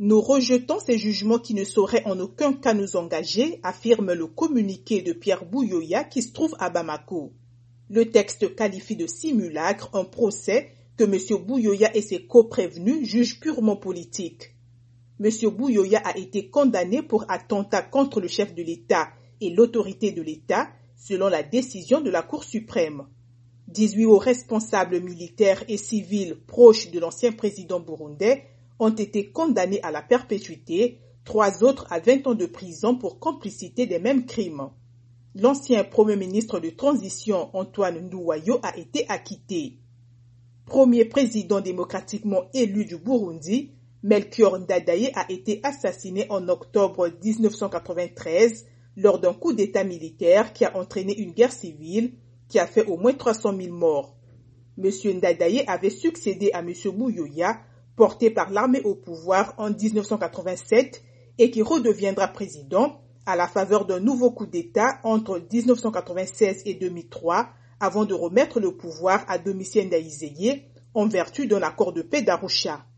Nous rejetons ces jugements qui ne sauraient en aucun cas nous engager, affirme le communiqué de Pierre Buyoya qui se trouve à Bamako. Le texte qualifie de simulacre un procès que M. Buyoya et ses co-prévenus jugent purement politique. M. Buyoya a été condamné pour attentat contre le chef de l'État et l'autorité de l'État, selon la décision de la Cour suprême. 18 hauts responsables militaires et civils proches de l'ancien président burundais ont été condamnés à la perpétuité, 3 autres à 20 ans de prison pour complicité des mêmes crimes. L'ancien Premier ministre de transition Antoine Nduwayo a été acquitté. Premier président démocratiquement élu du Burundi, Melchior Ndadaye a été assassiné en octobre 1993 lors d'un coup d'état militaire qui a entraîné une guerre civile qui a fait au moins 300 000 morts. M. Ndadaye avait succédé à M. Buyoya, porté par l'armée au pouvoir en 1987 et qui redeviendra président à la faveur d'un nouveau coup d'état entre 1996 et 2003 avant de remettre le pouvoir à Domitien Ndayizeye en vertu d'un accord de paix d'Arusha.